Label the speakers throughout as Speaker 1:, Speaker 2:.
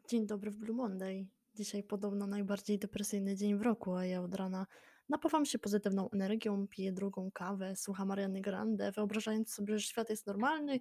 Speaker 1: Dzień dobry w Blue Monday. Dzisiaj podobno najbardziej depresyjny dzień w roku, a ja od rana napawam się pozytywną energią, piję drugą kawę, słucham Ariany Grande, wyobrażając sobie, że świat jest normalny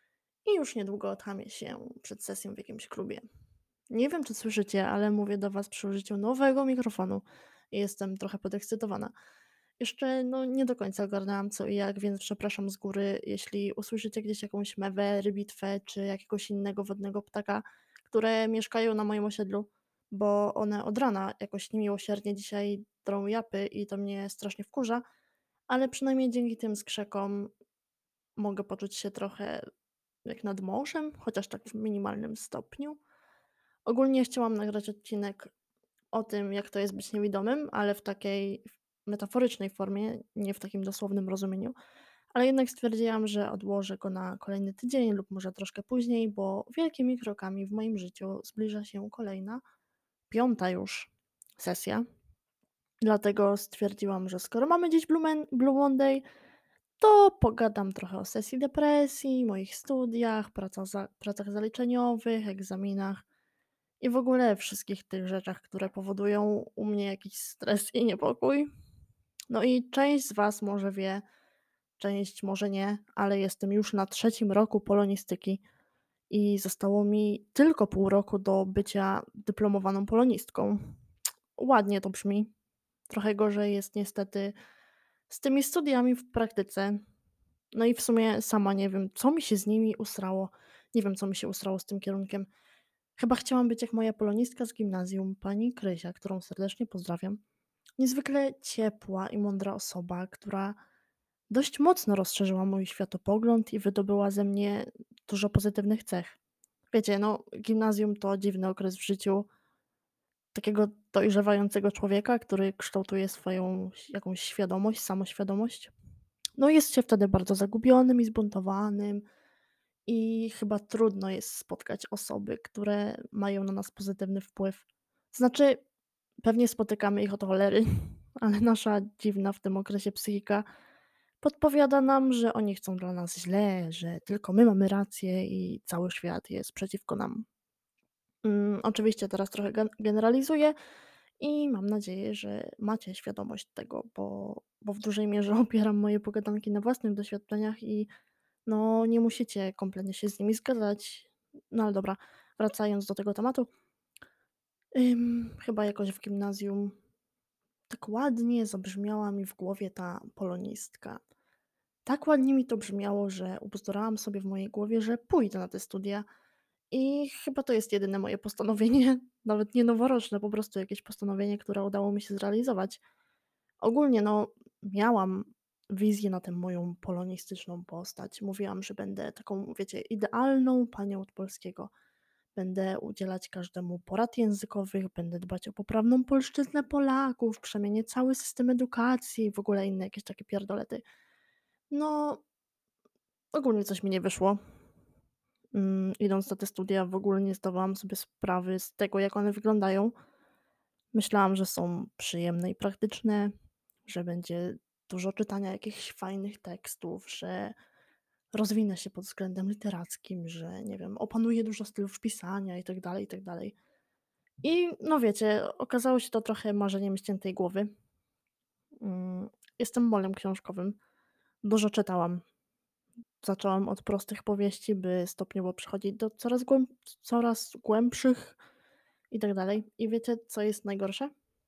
Speaker 1: i już niedługo otchamię się przed sesją w jakimś klubie. Nie wiem, czy słyszycie, ale mówię do Was przy użyciu nowego mikrofonu i jestem trochę podekscytowana. Jeszcze nie do końca ogarnęłam co i jak, więc przepraszam z góry, jeśli usłyszycie gdzieś jakąś mewę, rybitwę czy jakiegoś innego wodnego ptaka, które mieszkają na moim osiedlu, bo one od rana jakoś niemiłosiernie dzisiaj drą japy i to mnie strasznie wkurza, ale przynajmniej dzięki tym skrzekom mogę poczuć się trochę jak nad morzem, chociaż tak w minimalnym stopniu. Ogólnie chciałam nagrać odcinek o tym, jak to jest być niewidomym, ale w takiej metaforycznej formie, nie w takim dosłownym rozumieniu. Ale jednak stwierdziłam, że odłożę go na kolejny tydzień lub może troszkę później, bo wielkimi krokami w moim życiu zbliża się kolejna, piąta już sesja. Dlatego stwierdziłam, że skoro mamy dziś Blue Monday, to pogadam trochę o sesji depresji, moich studiach, pracach zaliczeniowych, egzaminach i w ogóle wszystkich tych rzeczach, które powodują u mnie jakiś stres i niepokój. No i część z Was może wie, część może nie, ale jestem już na trzecim roku polonistyki i zostało mi tylko pół roku do bycia dyplomowaną polonistką. Ładnie to brzmi. Trochę gorzej jest niestety z tymi studiami w praktyce. No i w sumie sama nie wiem, co mi się z nimi usrało. Nie wiem, co mi się usrało z tym kierunkiem. Chyba chciałam być jak moja polonistka z gimnazjum, pani Krysia, którą serdecznie pozdrawiam. Niezwykle ciepła i mądra osoba, która dość mocno rozszerzyła mój światopogląd i wydobyła ze mnie dużo pozytywnych cech. Wiecie, gimnazjum to dziwny okres w życiu takiego dojrzewającego człowieka, który kształtuje swoją jakąś świadomość, samoświadomość. No i jest się wtedy bardzo zagubionym i zbuntowanym i chyba trudno jest spotkać osoby, które mają na nas pozytywny wpływ. Znaczy, pewnie spotykamy ich od cholery, ale nasza dziwna w tym okresie psychika podpowiada nam, że oni chcą dla nas źle, że tylko my mamy rację i cały świat jest przeciwko nam. Oczywiście teraz trochę generalizuję i mam nadzieję, że macie świadomość tego, bo w dużej mierze opieram moje pogadanki na własnych doświadczeniach i nie musicie kompletnie się z nimi zgadzać. No ale dobra, wracając do tego tematu. Chyba jakoś w gimnazjum tak ładnie zabrzmiała mi w głowie ta polonistka. Tak ładnie mi to brzmiało, że ubzdurałam sobie w mojej głowie, że pójdę na te studia i chyba to jest jedyne moje postanowienie, nawet nie noworoczne, po prostu jakieś postanowienie, które udało mi się zrealizować. Ogólnie, miałam wizję na tę moją polonistyczną postać. Mówiłam, że będę taką, wiecie, idealną panią od polskiego. Będę udzielać każdemu porad językowych, będę dbać o poprawną polszczyznę Polaków, przemienię cały system edukacji i w ogóle inne jakieś takie pierdolety. No, ogólnie coś mi nie wyszło. Idąc na te studia, w ogóle nie zdawałam sobie sprawy z tego, jak one wyglądają. Myślałam, że są przyjemne i praktyczne, że będzie dużo czytania jakichś fajnych tekstów, że rozwinę się pod względem literackim, że nie wiem, opanuję dużo stylów pisania i tak dalej, i tak dalej. I no wiecie, okazało się to trochę marzeniem ściętej głowy. Jestem molem książkowym. Dużo czytałam. Zaczęłam od prostych powieści, by stopniowo przechodzić do coraz głębszych i tak dalej. I wiecie, co jest najgorsze?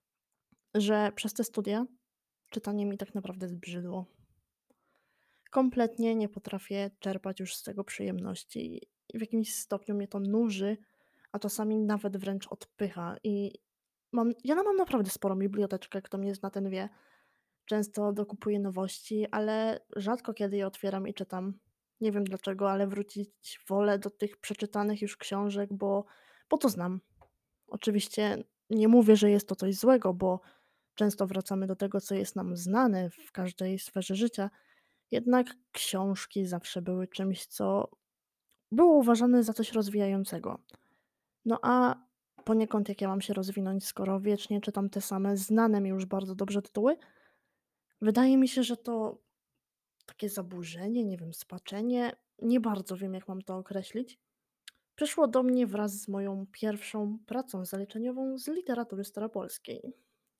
Speaker 1: Że przez te studia czytanie mi tak naprawdę zbrzydło. Kompletnie nie potrafię czerpać już z tego przyjemności i w jakimś stopniu mnie to nuży, a czasami nawet wręcz odpycha. I mam naprawdę sporą biblioteczkę, kto mnie zna, ten wie. Często dokupuję nowości, ale rzadko kiedy je otwieram i czytam. Nie wiem dlaczego, ale wrócić wolę do tych przeczytanych już książek, bo to znam. Oczywiście nie mówię, że jest to coś złego, bo często wracamy do tego, co jest nam znane w każdej sferze życia. Jednak książki zawsze były czymś, co było uważane za coś rozwijającego. No a poniekąd jak ja mam się rozwinąć, skoro wiecznie czytam te same znane mi już bardzo dobrze tytuły? Wydaje mi się, że to takie zaburzenie, nie wiem, spaczenie, nie bardzo wiem, jak mam to określić. przyszło do mnie wraz z moją pierwszą pracą zaliczeniową z literatury staropolskiej.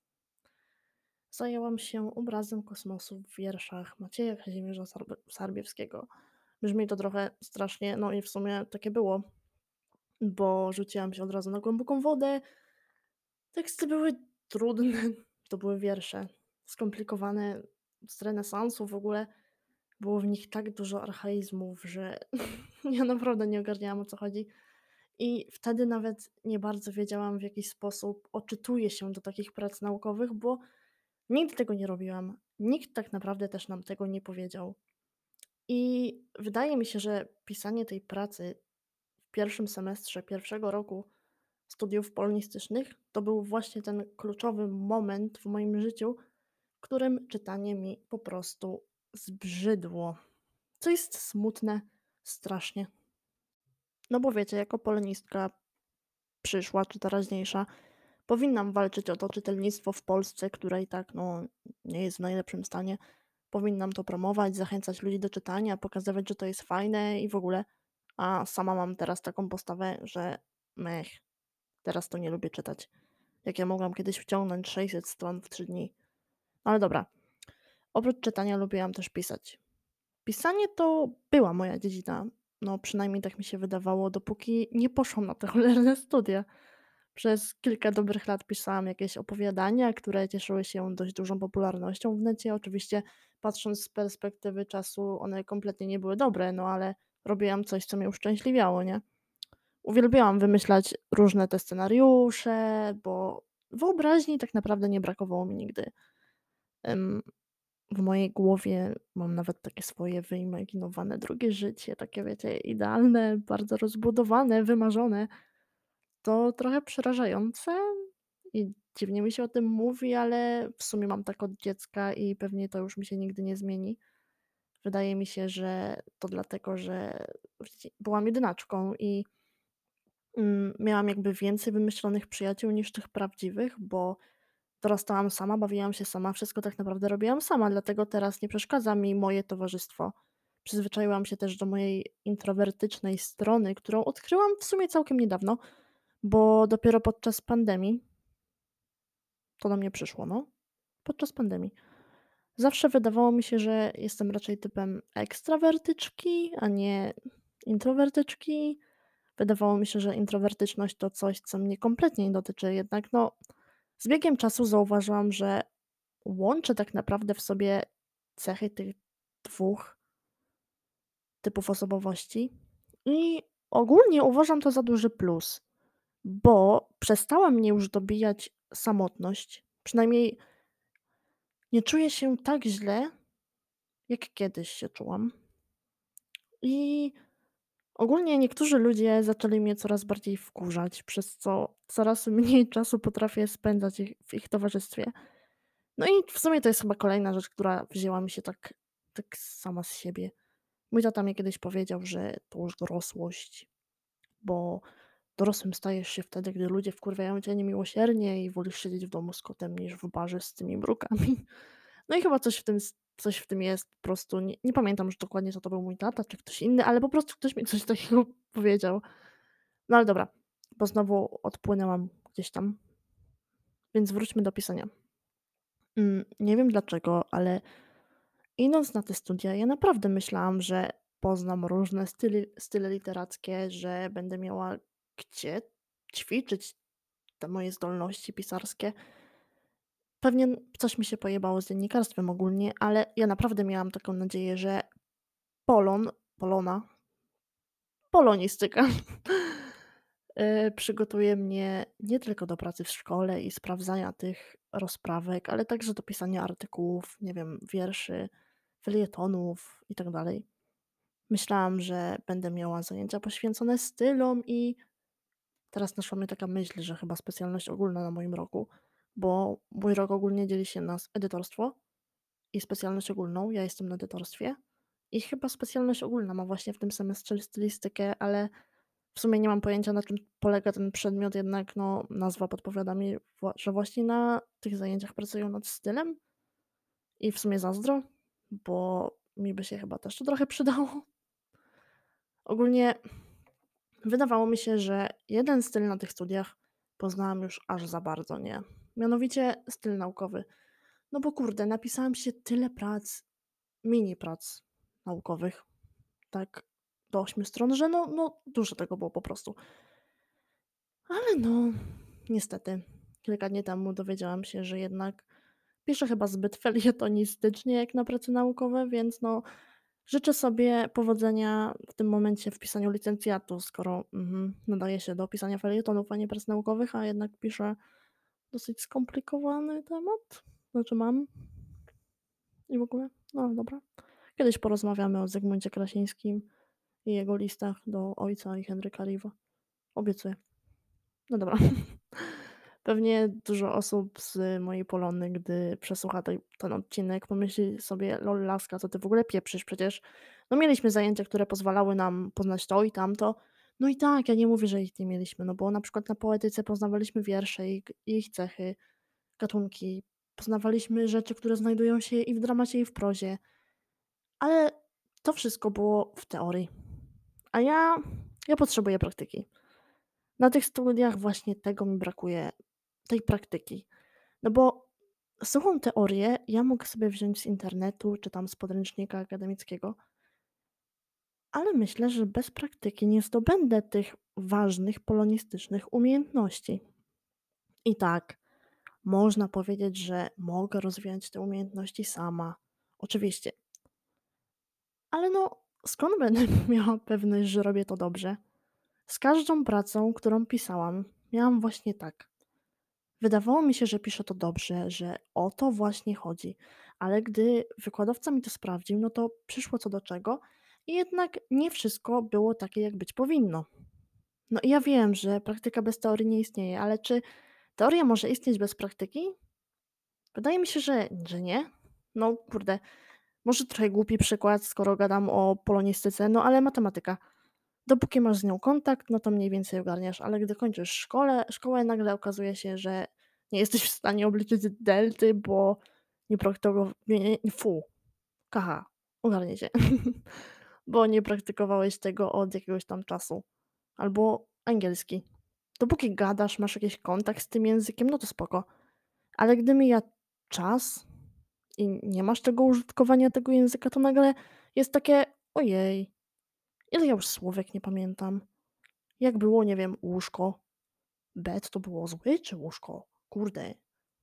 Speaker 1: Zajęłam się obrazem kosmosu w wierszach Macieja Kazimierza Sarbiewskiego. Brzmi to trochę strasznie, no i w sumie takie było, bo rzuciłam się od razu na głęboką wodę. Teksty były trudne, to były wiersze skomplikowane z renesansu w ogóle. Było w nich tak dużo archaizmów, że ja naprawdę nie ogarniałam, o co chodzi. I wtedy nawet nie bardzo wiedziałam, w jaki sposób odczytuje się do takich prac naukowych, bo nigdy tego nie robiłam. Nikt tak naprawdę też nam tego nie powiedział. I wydaje mi się, że pisanie tej pracy w pierwszym semestrze pierwszego roku studiów polonistycznych to był właśnie ten kluczowy moment w moim życiu, w którym czytanie mi po prostu zbrzydło. Co jest smutne strasznie. No bo wiecie, jako polonistka przyszła czy teraźniejsza, powinnam walczyć o to czytelnictwo w Polsce, które i tak no, nie jest w najlepszym stanie. Powinnam to promować, zachęcać ludzi do czytania, pokazywać, że to jest fajne i w ogóle. A sama mam teraz taką postawę, że mech, teraz to nie lubię czytać. Jak ja mogłam kiedyś wciągnąć 600 stron w 3 dni. Ale dobra, oprócz czytania lubiłam też pisać. Pisanie to była moja dziedzina. No, przynajmniej tak mi się wydawało, dopóki nie poszłam na te cholerne studia. Przez kilka dobrych lat pisałam jakieś opowiadania, które cieszyły się dość dużą popularnością w necie. Oczywiście, patrząc z perspektywy czasu, one kompletnie nie były dobre, no ale robiłam coś, co mnie uszczęśliwiało, nie? Uwielbiałam wymyślać różne te scenariusze, bo wyobraźni tak naprawdę nie brakowało mi nigdy. Em, w mojej głowie mam nawet takie swoje wyimaginowane drugie życie, takie wiecie, idealne, bardzo rozbudowane, wymarzone. To trochę przerażające i dziwnie mi się o tym mówi, ale w sumie mam tak od dziecka i pewnie to już mi się nigdy nie zmieni. Wydaje mi się, że to dlatego, że byłam jedynaczką i miałam jakby więcej wymyślonych przyjaciół niż tych prawdziwych, bo dorastałam sama, bawiłam się sama, wszystko tak naprawdę robiłam sama, dlatego teraz nie przeszkadza mi moje towarzystwo. Przyzwyczaiłam się też do mojej introwertycznej strony, którą odkryłam w sumie całkiem niedawno, bo dopiero podczas pandemii to do mnie przyszło, no. Podczas pandemii. Zawsze wydawało mi się, że jestem raczej typem ekstrawertyczki, a nie introwertyczki. Wydawało mi się, że introwertyczność to coś, co mnie kompletnie nie dotyczy, jednak no, z biegiem czasu zauważyłam, że łączę tak naprawdę w sobie cechy tych dwóch typów osobowości i ogólnie uważam to za duży plus, bo przestała mnie już dobijać samotność. Przynajmniej nie czuję się tak źle, jak kiedyś się czułam. I ogólnie niektórzy ludzie zaczęli mnie coraz bardziej wkurzać, przez co coraz mniej czasu potrafię spędzać w ich towarzystwie. No i w sumie to jest chyba kolejna rzecz, która wzięła mi się tak sama z siebie. Mój tata mi kiedyś powiedział, że to już dorosłość, bo dorosłym stajesz się wtedy, gdy ludzie wkurwiają cię niemiłosiernie i wolisz siedzieć w domu z kotem niż w barze z tymi mrukami. No i chyba coś w tym jest po prostu. Nie pamiętam już dokładnie, co to był mój tata czy ktoś inny, ale po prostu ktoś mi coś takiego powiedział. No ale dobra, bo znowu odpłynęłam gdzieś tam, więc wróćmy do pisania. Nie wiem dlaczego, ale idąc na te studia, ja naprawdę myślałam, że poznam różne style literackie, że będę miała gdzie ćwiczyć te moje zdolności pisarskie. Pewnie coś mi się pojebało z dziennikarstwem ogólnie, ale ja naprawdę miałam taką nadzieję, że Polona, polonistyka przygotuje mnie nie tylko do pracy w szkole i sprawdzania tych rozprawek, ale także do pisania artykułów, nie wiem, wierszy, felietonów i tak dalej. Myślałam, że będę miała zajęcia poświęcone stylom i teraz naszła mnie taka myśl, że chyba specjalność ogólna na moim roku, bo mój rok ogólnie dzieli się na edytorstwo i specjalność ogólną. Ja jestem na edytorstwie i chyba specjalność ogólna ma właśnie w tym semestrze stylistykę, ale w sumie nie mam pojęcia, na czym polega ten przedmiot, jednak no, nazwa podpowiada mi, że właśnie na tych zajęciach pracują nad stylem i w sumie zazdro, bo mi by się chyba też to trochę przydało. Ogólnie Wydawało mi się, że jeden styl na tych studiach poznałam już aż za bardzo, nie? Mianowicie styl naukowy. No bo kurde, napisałam się tyle prac, mini prac naukowych, tak do 8 stron, że no dużo tego było po prostu. Ale no, niestety, kilka dni temu dowiedziałam się, że jednak piszę chyba zbyt felietonistycznie jak na prace naukowe, więc no życzę sobie powodzenia w tym momencie w pisaniu licencjatu, skoro nadaje się do pisania felietonów, a nie prac naukowych, a jednak piszę dosyć skomplikowany temat. Znaczy mam i w ogóle. No dobra. Kiedyś porozmawiamy o Zygmuncie Krasińskim i jego listach do ojca i Henryka Riva. Obiecuję. No dobra. Pewnie dużo osób z mojej Polony, gdy przesłucha ten odcinek, pomyśli sobie: „Lol, laska, co ty w ogóle pieprzysz? Przecież, no, mieliśmy zajęcia, które pozwalały nam poznać to i tamto”. No i tak, ja nie mówię, że ich nie mieliśmy, no bo na przykład na poetyce poznawaliśmy wiersze i ich cechy, gatunki, poznawaliśmy rzeczy, które znajdują się i w dramacie, i w prozie, ale to wszystko było w teorii, a ja potrzebuję praktyki. Na tych studiach właśnie tego mi brakuje, tej praktyki. No bo suchą teorię ja mogę sobie wziąć z internetu czy tam z podręcznika akademickiego, ale myślę, że bez praktyki nie zdobędę tych ważnych polonistycznych umiejętności. I tak, można powiedzieć, że mogę rozwijać te umiejętności sama. Oczywiście. Ale no, skąd będę miała pewność, że robię to dobrze? Z każdą pracą, którą pisałam, miałam właśnie tak. Wydawało mi się, że piszę to dobrze, że o to właśnie chodzi, ale gdy wykładowca mi to sprawdził, no to przyszło co do czego i jednak nie wszystko było takie, jak być powinno. No i ja wiem, że praktyka bez teorii nie istnieje, ale czy teoria może istnieć bez praktyki? Wydaje mi się, że nie. No kurde, może trochę głupi przykład, skoro gadam o polonistyce, no ale matematyka. Dopóki masz z nią kontakt, no to mniej więcej ogarniasz, ale gdy kończysz szkołę, nagle okazuje się, że nie jesteś w stanie obliczyć delty, bo nie kaha, ogarniecie, bo nie praktykowałeś tego od jakiegoś tam czasu. Albo angielski. Dopóki gadasz, masz jakiś kontakt z tym językiem, no to spoko, ale gdy mija czas i nie masz tego użytkowania tego języka, to nagle jest takie: „Ojej, ile ja już słówek nie pamiętam”. Jak było, nie wiem, łóżko? Bet to było zły czy łóżko? Kurde.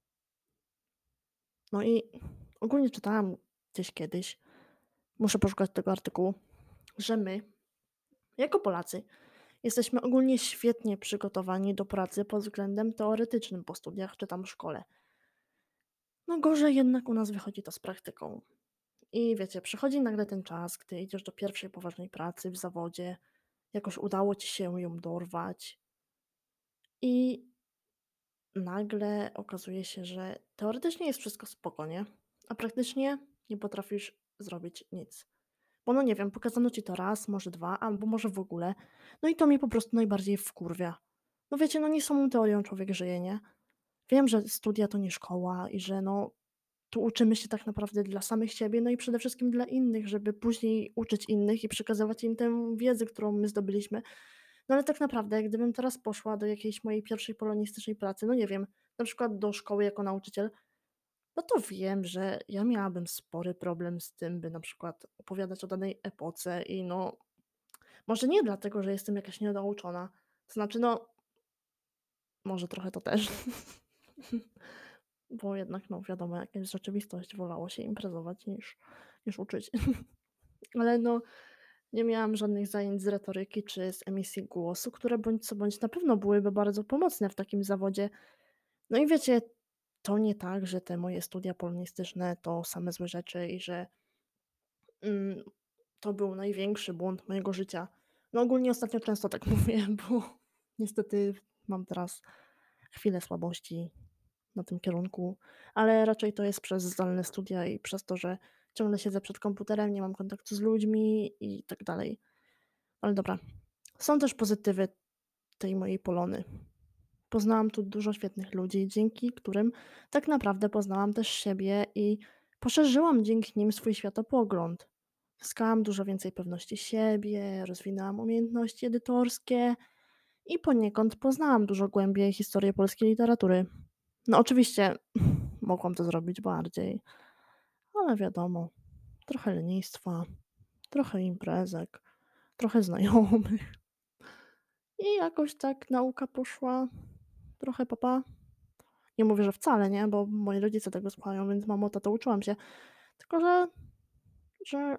Speaker 1: No i ogólnie czytałam gdzieś kiedyś, muszę poszukać tego artykułu, że my, jako Polacy, jesteśmy ogólnie świetnie przygotowani do pracy pod względem teoretycznym po studiach czy tam w szkole. No gorzej jednak u nas wychodzi to z praktyką. I wiecie, przychodzi nagle ten czas, gdy idziesz do pierwszej poważnej pracy w zawodzie, jakoś udało ci się ją dorwać i nagle okazuje się, że teoretycznie jest wszystko spoko, nie? A praktycznie nie potrafisz zrobić nic. Bo no nie wiem, pokazano ci to raz, może dwa, albo może w ogóle. No i to mnie po prostu najbardziej wkurwia. No wiecie, no nie samą teorią człowiek żyje, nie? Wiem, że studia to nie szkoła i że no tu uczymy się tak naprawdę dla samych siebie, no i przede wszystkim dla innych, żeby później uczyć innych i przekazywać im tę wiedzę, którą my zdobyliśmy. No ale tak naprawdę, gdybym teraz poszła do jakiejś mojej pierwszej polonistycznej pracy, no nie wiem, na przykład do szkoły jako nauczyciel, no to wiem, że ja miałabym spory problem z tym, by na przykład opowiadać o danej epoce i no, może nie dlatego, że jestem jakaś niedouczona, to znaczy, no, może trochę to też, bo jednak, no, wiadomo, jaka jest rzeczywistość, wolało się imprezować niż uczyć. Ale no, nie miałam żadnych zajęć z retoryki czy z emisji głosu, które bądź co bądź na pewno byłyby bardzo pomocne w takim zawodzie. No i wiecie, to nie tak, że te moje studia polonistyczne to same złe rzeczy i że mm, to był największy błąd mojego życia. No ogólnie ostatnio często tak mówię, bo niestety mam teraz chwilę słabości na tym kierunku, ale raczej to jest przez zdalne studia i przez to, że ciągle siedzę przed komputerem, nie mam kontaktu z ludźmi i tak dalej. Ale dobra. Są też pozytywy tej mojej Polony. Poznałam tu dużo świetnych ludzi, dzięki którym tak naprawdę poznałam też siebie i poszerzyłam dzięki nim swój światopogląd. Zyskałam dużo więcej pewności siebie, rozwinęłam umiejętności edytorskie i poniekąd poznałam dużo głębiej historię polskiej literatury. No oczywiście mogłam to zrobić bardziej, ale wiadomo, trochę lenistwa, trochę imprezek, trochę znajomych i jakoś tak nauka poszła trochę papa. Nie mówię, że wcale, nie, bo moi rodzice tego słuchają, więc mamo, tato, uczyłam się. Tylko że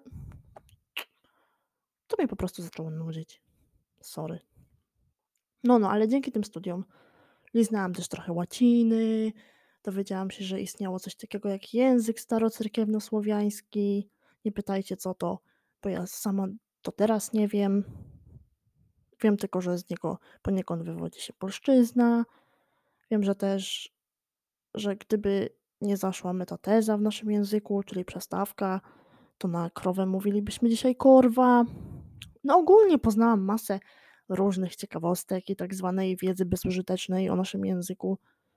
Speaker 1: to mnie po prostu zaczęło nudzić. Sorry. No, ale dzięki tym studiom liznęłam też trochę łaciny, dowiedziałam się, że istniało coś takiego jak język starocerkiewnosłowiański. Nie pytajcie co to, bo ja sama to teraz nie wiem. Wiem tylko, że z niego poniekąd wywodzi się polszczyzna. Wiem, że też, że gdyby nie zaszła metateza w naszym języku, czyli przestawka, to na krowę mówilibyśmy dzisiaj korwa. No ogólnie poznałam masę różnych ciekawostek i tak zwanej wiedzy bezużytecznej o naszym języku.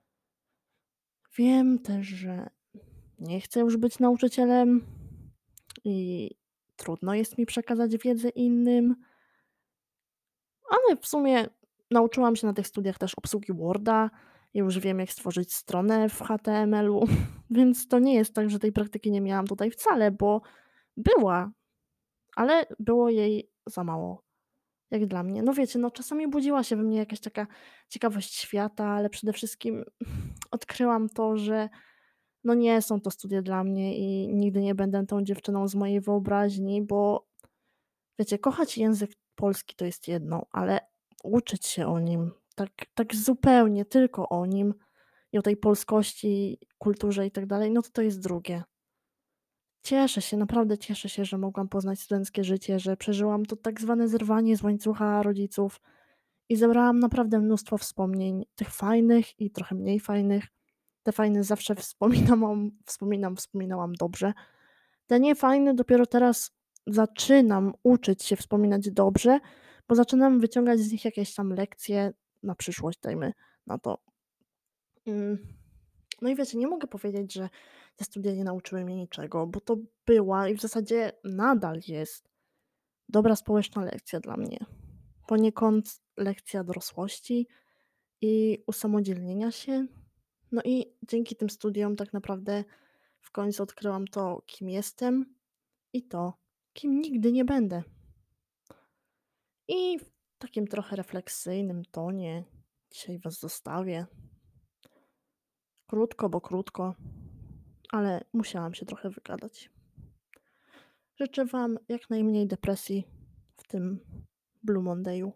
Speaker 1: Wiem też, że nie chcę już być nauczycielem i trudno jest mi przekazać wiedzę innym, ale w sumie nauczyłam się na tych studiach też obsługi Worda i już wiem, jak stworzyć stronę w HTML-u, więc to nie jest tak, że tej praktyki nie miałam tutaj wcale, bo była, ale było jej za mało, jak dla mnie. No wiecie, no czasami budziła się we mnie jakaś taka ciekawość świata, ale przede wszystkim odkryłam to, że no nie są to studia dla mnie i nigdy nie będę tą dziewczyną z mojej wyobraźni, bo wiecie, kochać język polski to jest jedno, ale uczyć się o nim, tak zupełnie tylko o nim i o tej polskości, kulturze i tak dalej, no to jest drugie. Cieszę się, naprawdę cieszę się, że mogłam poznać studenckie życie, że przeżyłam to tak zwane zerwanie z łańcucha rodziców i zebrałam naprawdę mnóstwo wspomnień, tych fajnych i trochę mniej fajnych. Te fajne zawsze wspominałam dobrze. Te niefajne dopiero teraz zaczynam uczyć się wspominać dobrze, bo zaczynam wyciągać z nich jakieś tam lekcje na przyszłość, dajmy na to. Mm. No i wiecie, nie mogę powiedzieć, że te studia nie nauczyły mnie niczego, bo to była i w zasadzie nadal jest dobra społeczna lekcja dla mnie. Poniekąd lekcja dorosłości i usamodzielnienia się. No i dzięki tym studiom tak naprawdę w końcu odkryłam to, kim jestem i to, kim nigdy nie będę. I w takim trochę refleksyjnym tonie dzisiaj Was zostawię. Krótko, bo krótko, ale musiałam się trochę wygadać. Życzę Wam jak najmniej depresji w tym Blue Monday'u.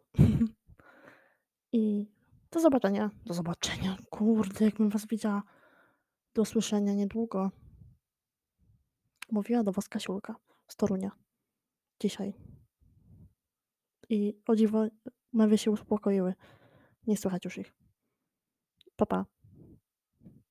Speaker 1: I do zobaczenia. Do zobaczenia. Kurde, jakbym Was widziała. Do usłyszenia niedługo. Mówiła do Was Kasiulka z Torunia. Dzisiaj. I o dziwo mewy się uspokoiły. Nie słychać już ich. Pa, pa.